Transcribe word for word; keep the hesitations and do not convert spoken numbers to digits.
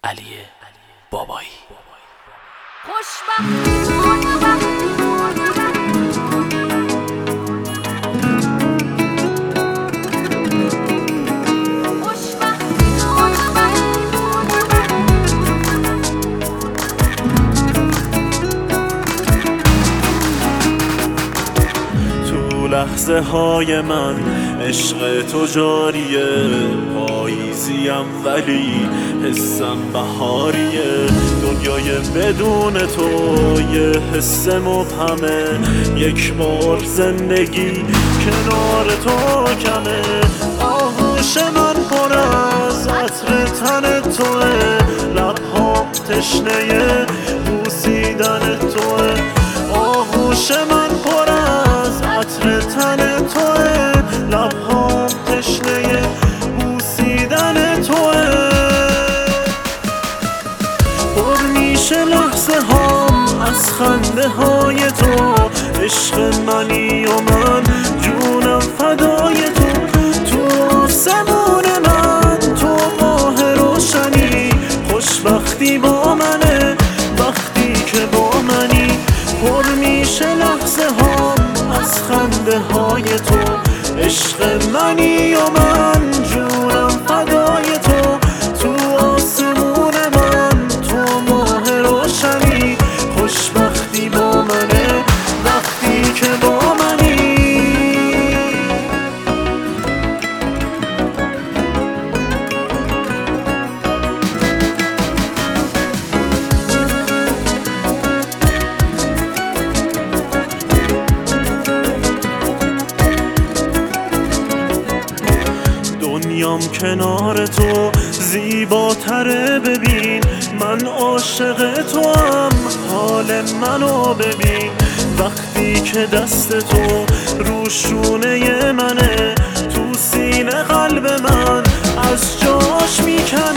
علی بابایی. تو لحظه های من عشق تو جاریه، پاییزیم ولی حسم بهاریه. دنیای بدون تو یه حس مبهمه، یک بار زندگی کنار تو کمه. آغوش من پر از عطر تن توه، لبها تشنه بوسیدن توه. آغوش من پر از عطر تن توه، لبها تشنه بوسیدن توه. پر میشه لحظه هام از خنده های تو، عشق منی و من جونم فدای تو. تو آسمون من تو ماه روشنی، خوشبختی با منه وقتی که با منی. پر میشه لحظه هام از خنده های تو، عشق منی و من جونم فدای تو. تو آسمون من تو ماه روشنی، خوشبختی با منه وقتی که با منی. دنیام کنار تو زیباتره، ببین من عاشق تو هم، حال منو ببین. وقتی که دست تو رو شونه منه، تو سینه قلب من از جاش میکنه.